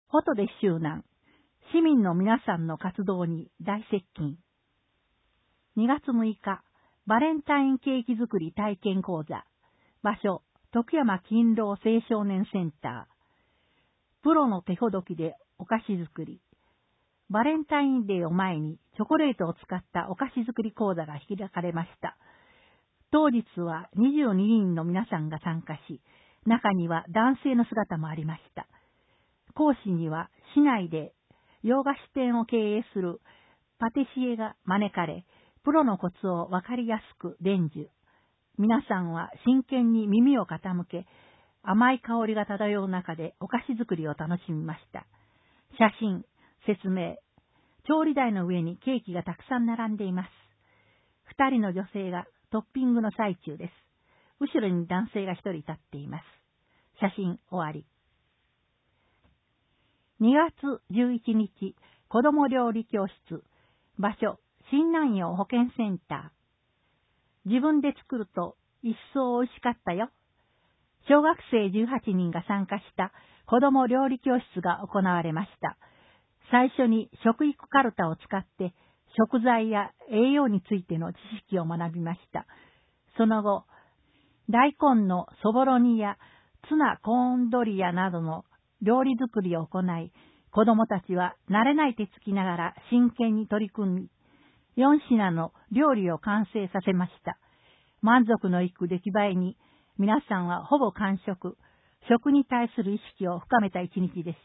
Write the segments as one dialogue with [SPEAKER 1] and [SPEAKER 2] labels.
[SPEAKER 1] フォトで周南、市民の皆さんの活動に大接近。2月6日、バレンタインケーキ作り体験講座。場所、徳山勤労青少年センター。プロの手ほどきでお菓子作り。バレンタインデーを前にチョコレートを使ったお菓子作り講座が開かれました。当日は22人の皆さんが参加し、中には男性の姿もありました。講師には市内で洋菓子店を経営するパティシエが招かれ、プロのコツをわかりやすく伝授。皆さんは真剣に耳を傾け、甘い香りが漂う中でお菓子作りを楽しみました。写真、説明。調理台の上にケーキがたくさん並んでいます。2人の女性がトッピングの最中です。後ろに男性が1人立っています。写真終わり。2月11日、子ども料理教室。場所、新南陽保健センター。自分で作ると一層美味しかったよ。小学生18人が参加した子ども料理教室が行われました。最初に食育カルタを使って食材や栄養についての知識を学びました。その後、大根のそぼろ煮やツナコーンドリアなどの料理作りを行い、子供たちは慣れない手つきながら真剣に取り組み、4品の料理を完成させました。満足のいく出来栄えに、皆さんはほぼ完食、食に対する意識を深めた一日でした。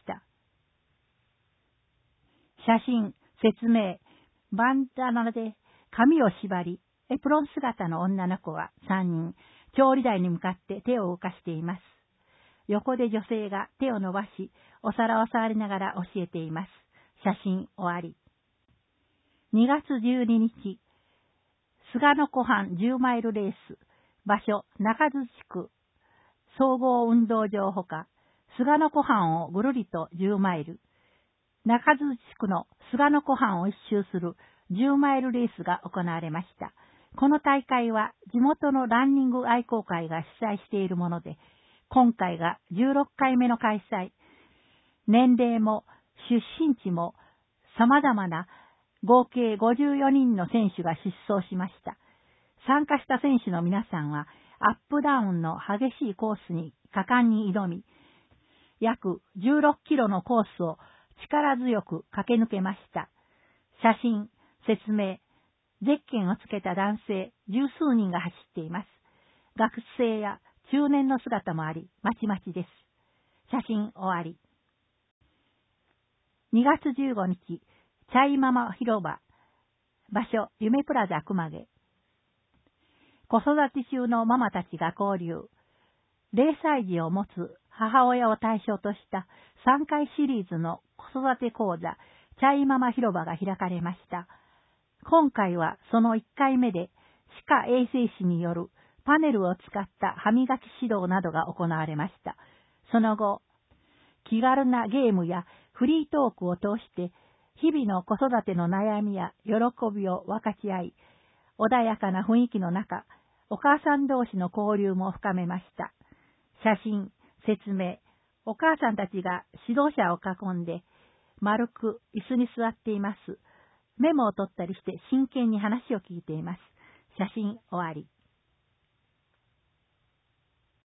[SPEAKER 1] 写真、説明、バンダナで髪を縛り、エプロン姿の女の子は3人、調理台に向かって手を動かしています。横で女性が手を伸ばし、お皿を触りながら教えています。写真終わり。2月12日、菅野湖畔10マイルレース。場所、中津地区。総合運動場ほか、菅野湖畔をぐるりと10マイル。中津地区の菅野湖畔を一周する10マイルレースが行われました。この大会は地元のランニング愛好会が主催しているもので、今回が16回目の開催。年齢も出身地も様々な合計54人の選手が出走しました。参加した選手の皆さんはアップダウンの激しいコースに果敢に挑み、約16キロのコースを力強く駆け抜けました。写真、説明、ゼッケンをつけた男性十数人が走っています。学生や中年の姿もあり、まちまちです。写真終わり。2月15日、チャイママ広場。場所、夢プラザ熊毛。子育て中のママたちが交流。0歳児を持つ母親を対象とした3回シリーズの子育て講座、チャイママ広場が開かれました。今回はその1回目で、歯科衛生士によるパネルを使った歯磨き指導などが行われました。その後、気軽なゲームやフリートークを通して、日々の子育ての悩みや喜びを分かち合い、穏やかな雰囲気の中、お母さん同士の交流も深めました。写真、説明、お母さんたちが指導者を囲んで、丸く椅子に座っています。メモを取ったりして真剣に話を聞いています。写真終わり。